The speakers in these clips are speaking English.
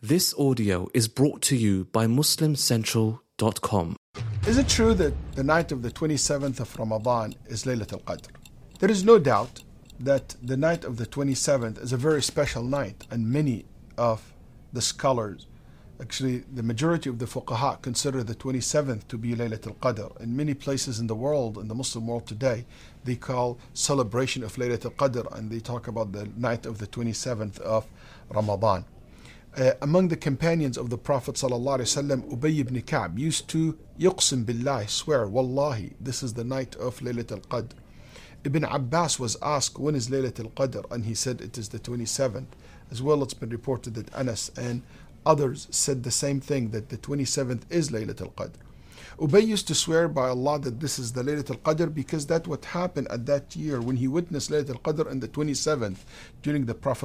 This audio is brought to you by MuslimCentral.com. Is it true that the night of the 27th of Ramadan is Laylatul Qadr? There is no doubt that the night of the 27th is a very special night, and many of the scholars, actually the majority of the fuqaha, consider the 27th to be Laylatul Qadr. In many places in the world, in the Muslim world today, they call celebration of Laylatul Qadr, and they talk about the night of the 27th of Ramadan. Among the companions of the Prophet ﷺ, Ubay ibn Ka'b used to yuqsim billah, swear, Wallahi, this is the night of Laylatul Qadr. Ibn Abbas was asked, when is Laylatul Qadr? And he said it is the 27th. As well, it's been reported that Anas and others said the same thing, that the 27th is Laylatul Qadr. Ubay used to swear by Allah that this is the Laylatul Qadr because that's what happened at that year when he witnessed Laylatul Qadr on the 27th during the Prophet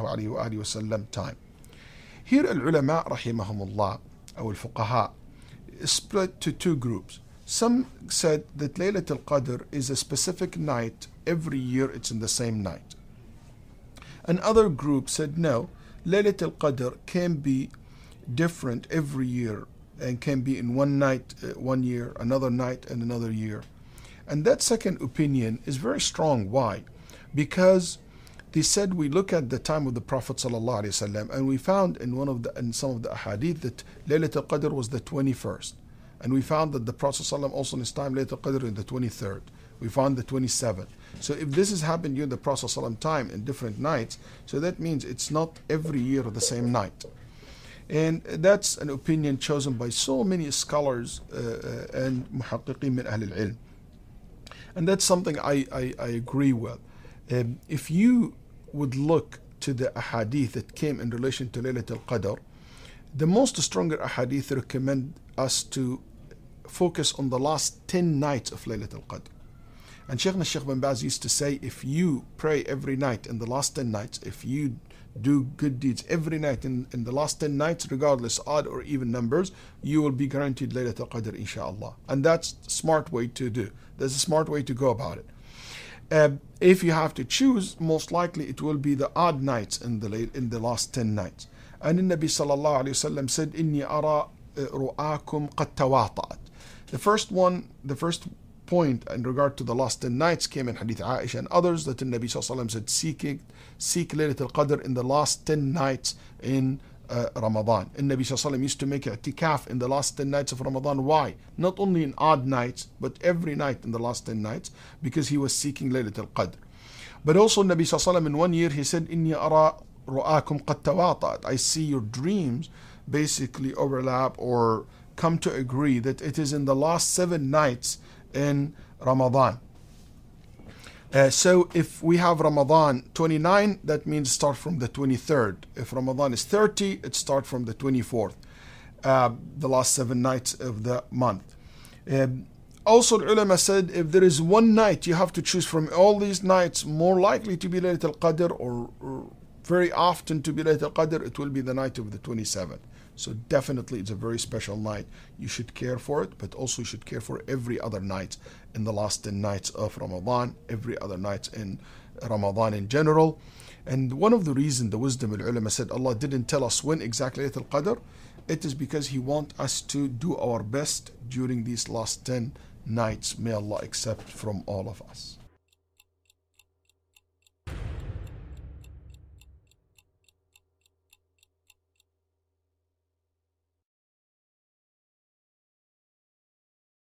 ﷺ time. Here al-ulama rahimahumullah, or al-fuqaha, split to two groups. Some said that Laylatul Qadr is a specific night, every year it's in the same night. Another group said no, Laylatul Qadr can be different every year and can be in one night, 1 year, another night and another year. And that second opinion is very strong. Why? Because they said we look at the time of the Prophet ﷺ and we found in some of the ahadith that Laylatul Qadr was the 21st. And we found that the Prophet ﷺ also in his time Laylatul Qadr in the 23rd. We found the 27th. So if this has happened during the Prophet ﷺ time in different nights, so that means it's not every year the same night. And that's an opinion chosen by so many scholars and muhaqqiqin min Ahl al-Ilm. And that's something I agree with. If you would look to the ahadith that came in relation to Laylatul Qadr, the most stronger ahadith recommend us to focus on the last 10 nights of Laylatul Qadr. And Shaykh bin Baz used to say, if you pray every night in the last 10 nights, if you do good deeds every night in the last 10 nights, regardless odd or even numbers, you will be guaranteed Laylatul Qadr, inshallah. And that's a smart way to do. That's a smart way to go about it. If you have to choose, most likely it will be the odd nights in the last 10 nights. And the Nabi sallallahu alayhi wa sallam said, إِنِّي أَرَى رُؤَاكُمْ قَدْ تَوَاطَأَتْ. The first point in regard to the last 10 nights came in Hadith Aisha and others, that the Nabi sallallahu alayhi wa sallam said, seek Laylatul Qadr in the last 10 nights in Ramadan. And Nabi sallallahu alayhi wa sallam used to make i'tikaf in the last 10 nights of Ramadan. Why? Not only in odd nights, but every night in the last 10 nights, because he was seeking Laylatul Qadr. But also Nabi sallallahu alayhi wa sallam in one year he said, إِنِّي أَرَى رُؤَاكُمْ قَدْ تَوَاطَأَتْ. I see your dreams basically overlap or come to agree that it is in the last 7 nights in Ramadan. So if we have Ramadan 29, that means start from the 23rd. If Ramadan is 30, it starts from the 24th, the last 7 nights of the month. Also, the ulama said if there is one night you have to choose from all these nights, more likely to be Laylatul Qadr or very often to be Laylatul Qadr, it will be the night of the 27th. So definitely it's a very special night. You should care for it, but also you should care for every other night in the last 10 nights of Ramadan, every other night in Ramadan in general. And one of the reasons the wisdom of ulama said Allah didn't tell us when exactly Laylatul Qadr, it is because He wants us to do our best during these last 10 nights. May Allah accept from all of us.